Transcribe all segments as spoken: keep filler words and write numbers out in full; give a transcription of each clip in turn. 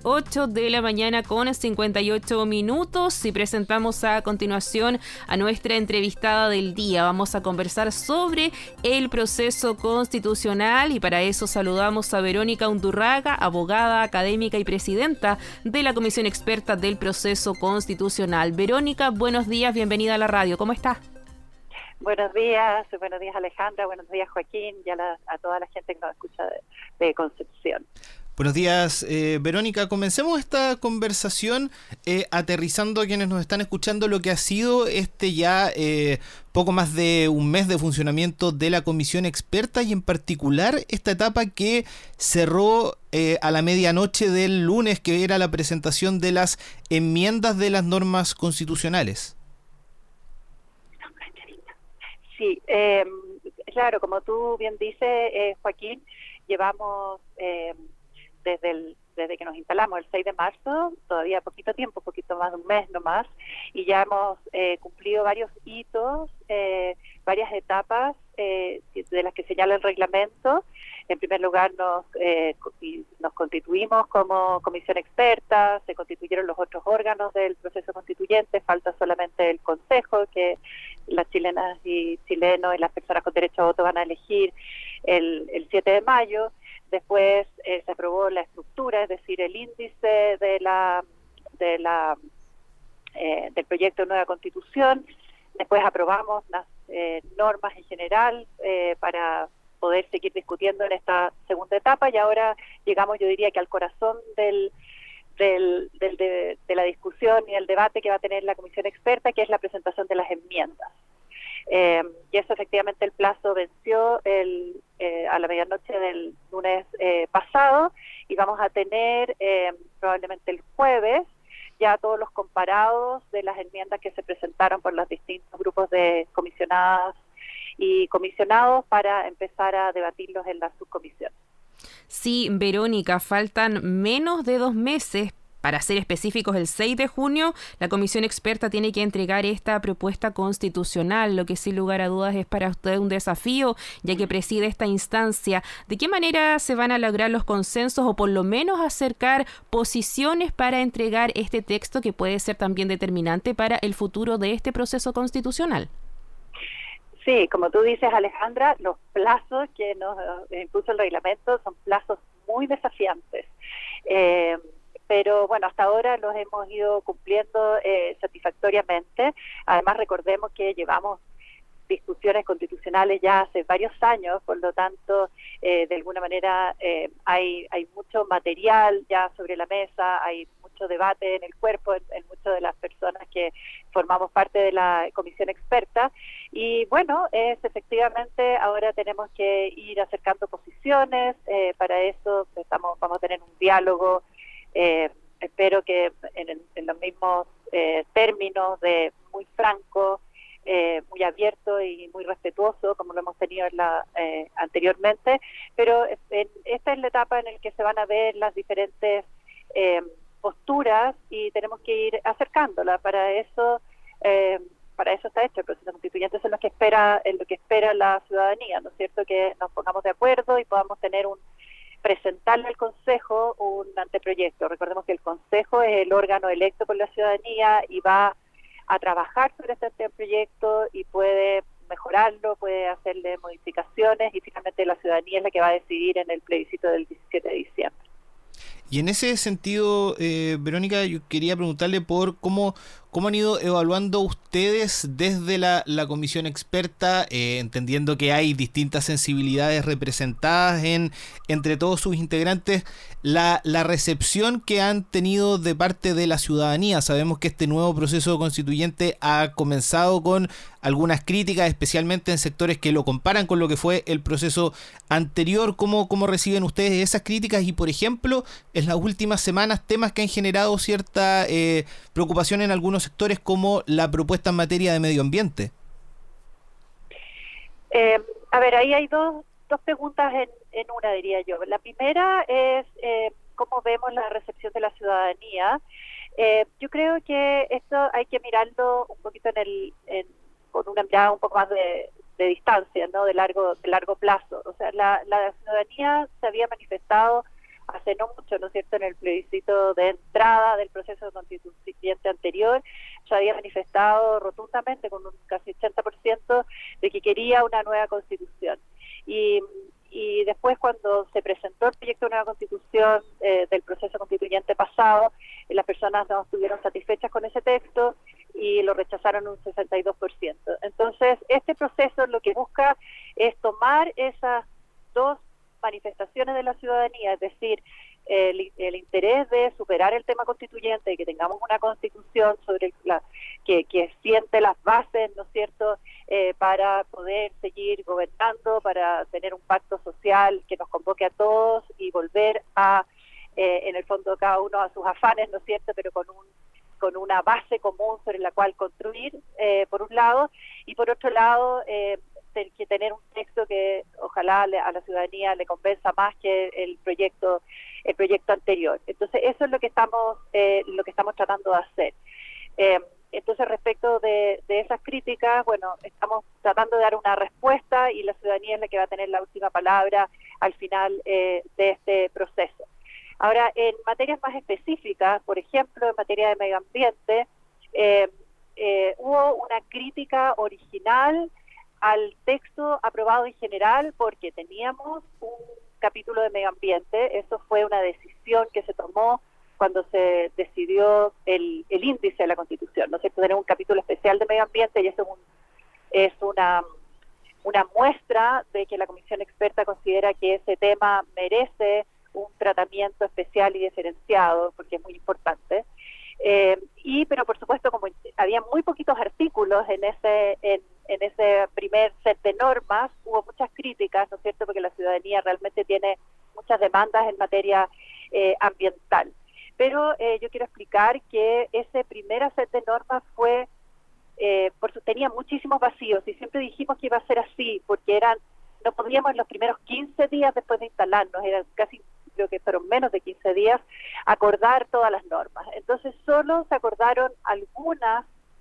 ocho de la mañana con cincuenta y ocho minutos y presentamos a continuación a nuestra entrevistada del día. Vamos a conversar sobre el proceso constitucional y para eso saludamos a Verónica Undurraga, abogada, académica y presidenta de la Comisión Experta del Proceso Constitucional. Verónica, buenos días, bienvenida a la radio. ¿Cómo está? Buenos días, buenos días Alejandra, buenos días Joaquín y a, la, a toda la gente que nos escucha de, de Concepción. Buenos días, eh, Verónica. Comencemos esta conversación eh, aterrizando a quienes nos están escuchando lo que ha sido este ya eh, poco más de un mes de funcionamiento de la Comisión Experta y en particular esta etapa que cerró eh, a la medianoche del lunes, que era la presentación de las enmiendas de las normas constitucionales. Sí, eh, claro, como tú bien dices, eh, Joaquín, llevamos eh, desde el, desde que nos instalamos el seis de marzo, todavía poquito tiempo, poquito más de un mes nomás, y ya hemos eh, cumplido varios hitos, eh, varias etapas eh, de las que señala el reglamento. En primer lugar, nos, eh, nos constituimos como comisión experta, se constituyeron los otros órganos del proceso constituyente, falta solamente el Consejo, que las chilenas y chilenos y las personas con derecho a voto van a elegir el, el siete de mayo. Después eh, se aprobó la estructura, es decir, el índice de la, de la eh, del proyecto de nueva constitución. Después aprobamos las eh, normas en general eh, para poder seguir discutiendo en esta segunda etapa y ahora llegamos, yo diría que al corazón del, del, del de, de la discusión y el debate que va a tener la comisión experta, que es la presentación de las enmiendas. Eh, y eso efectivamente el plazo venció el, eh, a la medianoche del lunes eh, pasado y vamos a tener eh, probablemente el jueves ya todos los comparados de las enmiendas que se presentaron por los distintos grupos de comisionadas y comisionados para empezar a debatirlos en la subcomisión. Sí, Verónica, faltan menos de dos meses. Para ser específicos, el seis de junio, la Comisión Experta tiene que entregar esta propuesta constitucional, lo que sin lugar a dudas es para usted un desafío, ya que preside esta instancia. ¿De qué manera se van a lograr los consensos o por lo menos acercar posiciones para entregar este texto que puede ser también determinante para el futuro de este proceso constitucional? Sí, como tú dices, Alejandra, los plazos que nos impuso el reglamento son plazos muy desafiantes. Eh, pero bueno, hasta ahora los hemos ido cumpliendo eh, satisfactoriamente. Además, recordemos que llevamos discusiones constitucionales ya hace varios años, por lo tanto, eh, de alguna manera eh, hay, hay mucho material ya sobre la mesa, hay mucho debate en el cuerpo, en, en muchas de las personas que formamos parte de la comisión experta, y bueno, es efectivamente, ahora tenemos que ir acercando posiciones, eh, para eso estamos, vamos a tener un diálogo, eh, espero que en, en los mismos eh, términos de muy franco, Eh, muy abierto y muy respetuoso, como lo hemos tenido en la, eh, anteriormente, pero en, esta es la etapa en la que se van a ver las diferentes eh, posturas y tenemos que ir acercándola. Para eso eh, para eso está hecho el proceso constituyente, eso es lo que espera, es lo que espera la ciudadanía, ¿no es cierto? Que nos pongamos de acuerdo y podamos tener un presentarle al Consejo un anteproyecto. Recordemos que el Consejo es el órgano electo por la ciudadanía y va a trabajar sobre este proyecto y puede mejorarlo, puede hacerle modificaciones y finalmente la ciudadanía es la que va a decidir en el plebiscito del diecisiete de diciembre. Y en ese sentido, eh, Verónica, yo quería preguntarle por cómo, cómo han ido evaluando ustedes desde la, la comisión experta, eh, entendiendo que hay distintas sensibilidades representadas en entre todos sus integrantes, la, la recepción que han tenido de parte de la ciudadanía. Sabemos que este nuevo proceso constituyente ha comenzado con algunas críticas, especialmente en sectores que lo comparan con lo que fue el proceso anterior. ¿Cómo, cómo reciben ustedes esas críticas? Y, por ejemplo, en las últimas semanas, temas que han generado cierta eh, preocupación en algunos sectores, como la propuesta en materia de medio ambiente. Eh, a ver, ahí hay dos, dos preguntas en, en una, diría yo. La primera es eh, cómo vemos la recepción de la ciudadanía. Eh, yo creo que esto hay que mirarlo un poquito en el... En, con una mirada un poco más de, de distancia, ¿no? De largo de largo plazo. O sea, la, la ciudadanía se había manifestado hace no mucho, ¿no es cierto?, en el plebiscito de entrada del proceso constituyente anterior, ya había manifestado rotundamente con un casi ochenta por ciento de que quería una nueva constitución. Y, y después, cuando se presentó el proyecto de nueva constitución eh, del proceso constituyente pasado, eh, las personas no estuvieron satisfechas con ese texto y lo rechazaron un sesenta y dos por ciento. Entonces, este proceso lo que busca es tomar esas dos manifestaciones de la ciudadanía, es decir, el, el interés de superar el tema constituyente y que tengamos una constitución sobre la que, que siente las bases, ¿no es cierto?, eh, para poder seguir gobernando, para tener un pacto social que nos convoque a todos y volver a, eh, en el fondo, cada uno a sus afanes, ¿no es cierto?, pero con un con una base común sobre la cual construir, eh, por un lado, y por otro lado, eh, que tener un texto que ojalá le, a la ciudadanía le convenza más que el proyecto el proyecto anterior. Entonces, eso es lo que estamos eh, lo que estamos tratando de hacer. Eh, entonces, respecto de, de esas críticas, bueno, estamos tratando de dar una respuesta y la ciudadanía es la que va a tener la última palabra al final eh, de este proceso. Ahora, en materias más específicas, por ejemplo, en materia de medio ambiente, eh, eh, hubo una crítica original al texto aprobado en general porque teníamos un capítulo de medio ambiente. Eso fue una decisión que se tomó cuando se decidió el, el índice de la Constitución, ¿no es cierto?, tener un capítulo especial de medio ambiente, y eso es, un, es una, una muestra de que la Comisión Experta considera que ese tema merece un tratamiento especial y diferenciado, porque es muy importante. Eh, y pero por supuesto, como había muy poquitos artículos en ese en, en ese primer set de normas, hubo muchas críticas, ¿no es cierto?, porque la ciudadanía realmente tiene muchas demandas en materia eh, ambiental. Pero eh, yo quiero explicar que ese primer set de normas fue eh, por su, tenía muchísimos vacíos, y siempre dijimos que iba a ser así, porque eran no podíamos en los primeros quince días después de instalarnos, eran casi, creo que fueron menos de quince días, acordar todas las normas. Entonces solo se acordaron algunas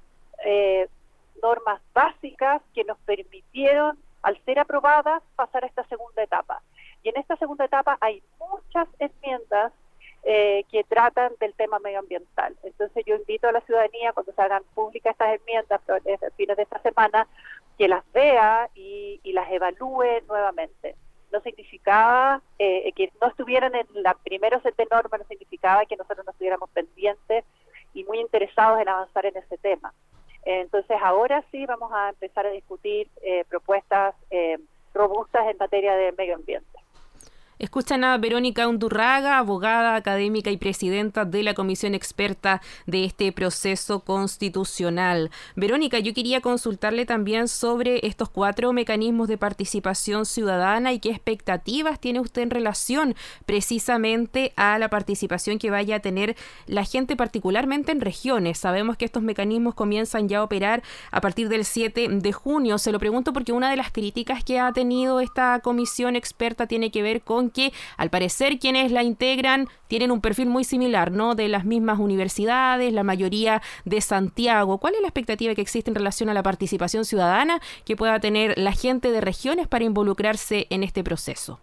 eh, normas básicas que nos permitieron, al ser aprobadas, pasar a esta segunda etapa. Y en esta segunda etapa hay muchas enmiendas eh, que tratan del tema medioambiental. Entonces yo invito a la ciudadanía, cuando se hagan públicas estas enmiendas a fines de esta semana, que las vea y, y las evalúe nuevamente. No significaba eh, que no estuvieran en la primera set de normas, no significaba que nosotros no estuviéramos pendientes y muy interesados en avanzar en ese tema. Eh, entonces ahora sí vamos a empezar a discutir eh, propuestas eh, robustas en materia de medio ambiente. Escuchan a Verónica Undurraga, abogada, académica y presidenta de la comisión experta de este proceso constitucional. Verónica, yo quería consultarle también sobre estos cuatro mecanismos de participación ciudadana y qué expectativas tiene usted en relación precisamente a la participación que vaya a tener la gente, particularmente en regiones. Sabemos que estos mecanismos comienzan ya a operar a partir del siete de junio. Se lo pregunto porque una de las críticas que ha tenido esta comisión experta tiene que ver con que al parecer quienes la integran tienen un perfil muy similar, ¿no?, de las mismas universidades, la mayoría de Santiago. ¿Cuál es la expectativa que existe en relación a la participación ciudadana que pueda tener la gente de regiones para involucrarse en este proceso?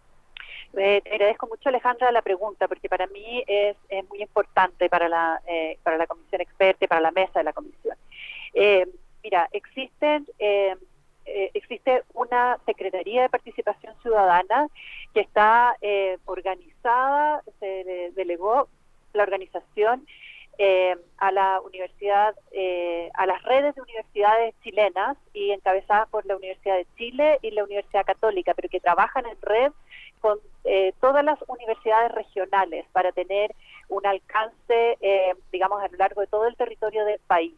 Eh, te agradezco mucho, Alejandra, la pregunta, porque para mí es, es muy importante para la, eh, para la comisión experta y para la mesa de la comisión. Eh, mira, existen... Eh, Eh, existe una Secretaría de Participación Ciudadana que está eh, organizada, se de, delegó la organización eh, a la universidad, eh, a las redes de universidades chilenas y encabezadas por la Universidad de Chile y la Universidad Católica, pero que trabajan en red con eh, todas las universidades regionales para tener un alcance, eh, digamos, a lo largo de todo el territorio del país.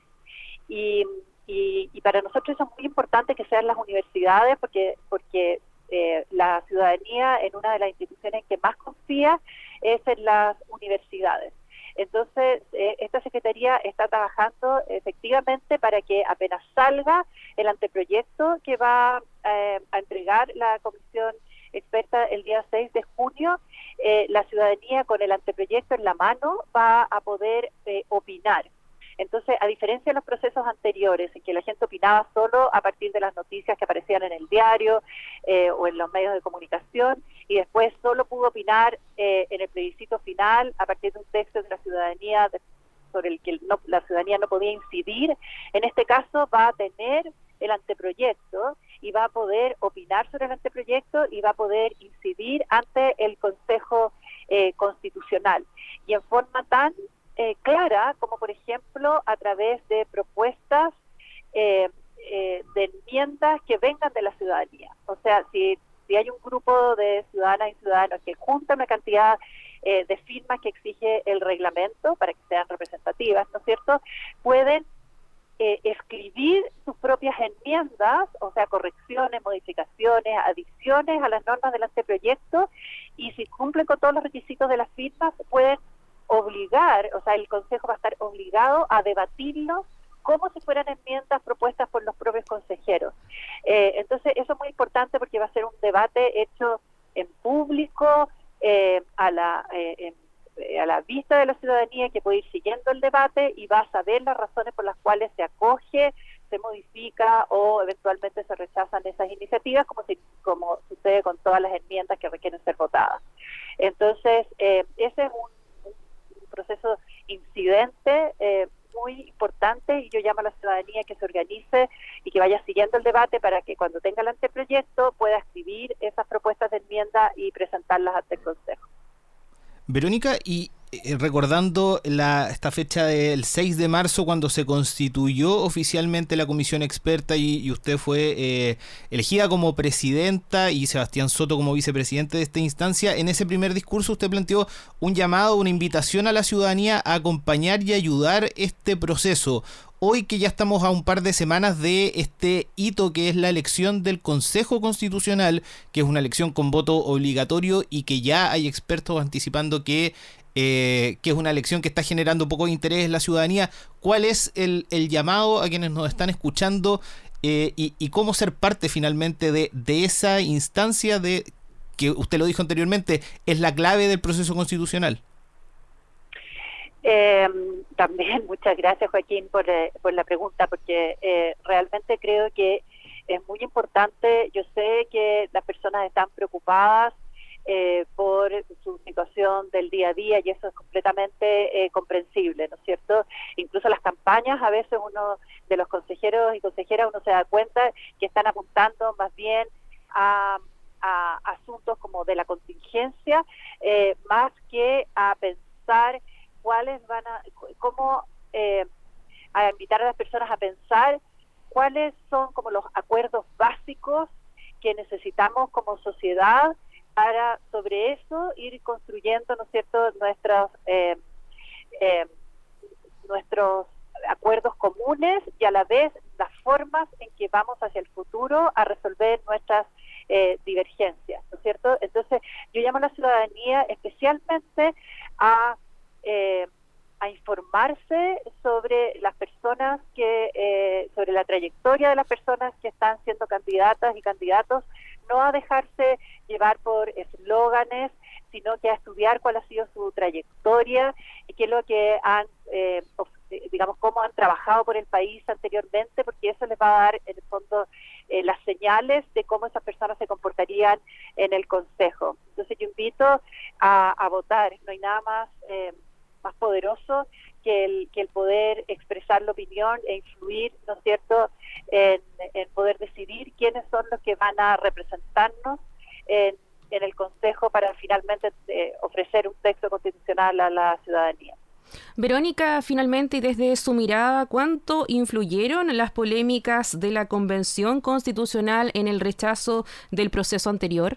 Y Y, y para nosotros eso es muy importante que sean las universidades, porque porque eh, la ciudadanía en una de las instituciones en que más confía es en las universidades. Entonces, eh, esta Secretaría está trabajando efectivamente para que apenas salga el anteproyecto que va eh, a entregar la Comisión Experta el día seis de junio, eh, la ciudadanía con el anteproyecto en la mano va a poder eh, opinar. Entonces, a diferencia de los procesos anteriores, en que la gente opinaba solo a partir de las noticias que aparecían en el diario eh, o en los medios de comunicación, y después solo pudo opinar eh, en el plebiscito final a partir de un texto de la ciudadanía de, sobre el que no, la ciudadanía no podía incidir, en este caso va a tener el anteproyecto y va a poder opinar sobre el anteproyecto y va a poder incidir ante el Consejo eh, Constitucional. Y en forma tan eh, clara como, por ejemplo, a través de propuestas eh, eh, de enmiendas que vengan de la ciudadanía. O sea, si, si hay un grupo de ciudadanas y ciudadanos que junta una cantidad eh, de firmas que exige el reglamento para que sean representativas, ¿no es cierto?, pueden Eh, escribir sus propias enmiendas, o sea, correcciones, modificaciones, adiciones a las normas del anteproyecto, y si cumplen con todos los requisitos de las firmas, pueden obligar, o sea, el Consejo va a estar obligado a debatirlos como si fueran enmiendas propuestas por los propios consejeros. Eh, entonces, eso es muy importante porque va a ser un debate hecho en público, eh, a la eh, en a la vista de la ciudadanía, que puede ir siguiendo el debate y va a saber las razones por las cuales se acoge, se modifica o eventualmente se rechazan esas iniciativas, como, si, como sucede con todas las enmiendas que requieren ser votadas. Entonces, eh, ese es un, un proceso incidente eh, muy importante, y yo llamo a la ciudadanía que se organice y que vaya siguiendo el debate para que cuando tenga el anteproyecto pueda escribir esas propuestas de enmienda y presentarlas ante el Consejo. Verónica, y eh, recordando la, esta fecha del seis de marzo, cuando se constituyó oficialmente la comisión experta y, y usted fue eh, elegida como presidenta y Sebastián Soto como vicepresidente de esta instancia, en ese primer discurso usted planteó un llamado, una invitación a la ciudadanía a acompañar y ayudar este proceso. Hoy que ya estamos a un par de semanas de este hito que es la elección del Consejo Constitucional, que es una elección con voto obligatorio y que ya hay expertos anticipando que, eh, que es una elección que está generando poco interés en la ciudadanía, ¿cuál es el, el llamado a quienes nos están escuchando eh, y, y cómo ser parte finalmente de, de esa instancia de que usted lo dijo anteriormente, es la clave del proceso constitucional? Eh, también muchas gracias, Joaquín, por, eh, por la pregunta, porque eh, realmente creo que es muy importante. Yo sé que las personas están preocupadas eh, por su situación del día a día, y eso es completamente eh, comprensible, ¿no es cierto? Incluso las campañas, a veces uno de los consejeros y consejeras, uno se da cuenta que están apuntando más bien a, a asuntos como de la contingencia, eh, más que a pensar cuáles van a, cómo eh, a invitar a las personas a pensar cuáles son como los acuerdos básicos que necesitamos como sociedad para sobre eso ir construyendo, ¿no es cierto?, nuestros eh, eh, nuestros acuerdos comunes, y a la vez las formas en que vamos hacia el futuro a resolver nuestras eh, divergencias, ¿no es cierto? Entonces, yo llamo a la ciudadanía especialmente a Eh, a informarse sobre las personas que, eh, sobre la trayectoria de las personas que están siendo candidatas y candidatos, no a dejarse llevar por eslóganes, sino que a estudiar cuál ha sido su trayectoria y qué es lo que han, eh, digamos, cómo han trabajado por el país anteriormente, porque eso les va a dar, en el fondo, eh, las señales de cómo esas personas se comportarían en el Consejo. Entonces yo invito a, a votar. No hay nada más eh, más poderoso que el que el poder expresar la opinión e influir, ¿no es cierto?, en, en poder decidir quiénes son los que van a representarnos en, en el Consejo para finalmente eh, ofrecer un texto constitucional a la ciudadanía. Verónica, finalmente, y desde su mirada, ¿cuánto influyeron las polémicas de la Convención Constitucional en el rechazo del proceso anterior?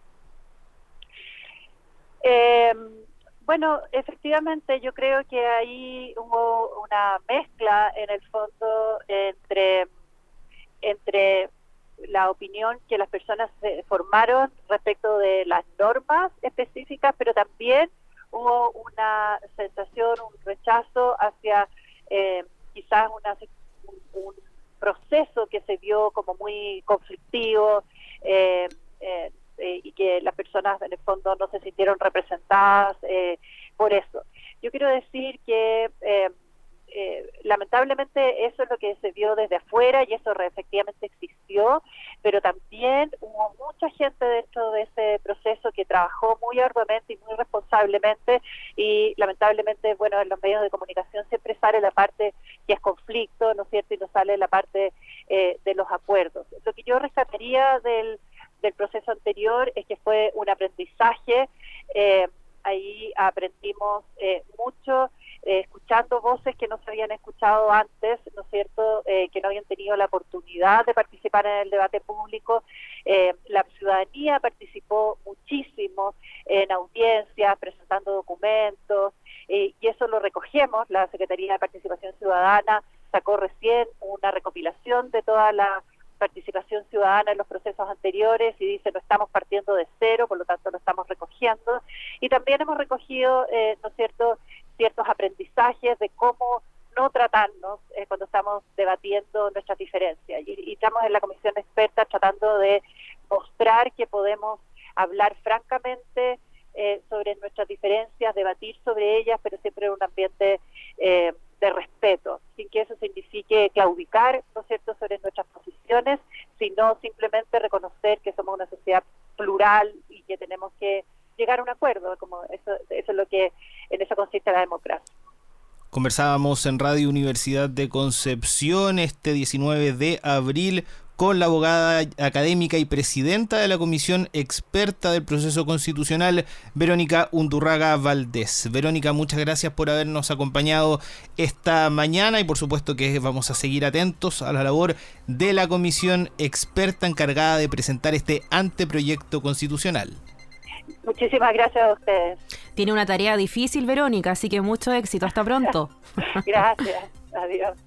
Eh, Bueno, efectivamente, yo creo que ahí hubo una mezcla en el fondo entre, entre la opinión que las personas se formaron respecto de las normas específicas, pero también hubo una sensación, un rechazo hacia eh, quizás una, un, un proceso que se vio como muy conflictivo, eh, eh, Eh, y que las personas en el fondo no se sintieron representadas eh, por eso. Yo quiero decir que eh, eh, lamentablemente eso es lo que se vio desde afuera y eso efectivamente existió, pero también hubo mucha gente dentro de ese proceso que trabajó muy arduamente y muy responsablemente, y lamentablemente, bueno, en los medios de comunicación siempre sale la parte que es conflicto, ¿no es cierto?, y no sale la parte eh, de los acuerdos. Lo que yo rescataría del, del proceso anterior es que fue un aprendizaje, eh, ahí aprendimos eh, mucho, eh, escuchando voces que no se habían escuchado antes, ¿no es cierto?, eh, que no habían tenido la oportunidad de participar en el debate público. Eh, la ciudadanía participó muchísimo en audiencias, presentando documentos, eh, y eso lo recogemos. La Secretaría de Participación Ciudadana sacó recién una recopilación de toda la participación ciudadana en los procesos anteriores y dice no estamos partiendo de cero, por lo tanto lo estamos recogiendo, y también hemos recogido, eh, ¿no es cierto?, ciertos aprendizajes de cómo no tratarnos eh, cuando estamos debatiendo nuestras diferencias, y, y estamos en la comisión experta tratando de mostrar que podemos hablar francamente eh, sobre nuestras diferencias, debatir sobre ellas, pero siempre en un ambiente eh, de respeto, sin que eso signifique claudicar, ¿no es cierto?, sobre nuestras posiciones, sino simplemente reconocer que somos una sociedad plural y que tenemos que llegar a un acuerdo, como eso, eso es lo que, en eso consiste la democracia. Conversábamos en Radio Universidad de Concepción este diecinueve de abril con la abogada académica y presidenta de la Comisión Experta del Proceso Constitucional, Verónica Undurraga Valdés. Verónica, muchas gracias por habernos acompañado esta mañana y por supuesto que vamos a seguir atentos a la labor de la Comisión Experta encargada de presentar este anteproyecto constitucional. Muchísimas gracias a ustedes. Tiene una tarea difícil, Verónica, así que mucho éxito. Hasta pronto. Gracias. Adiós.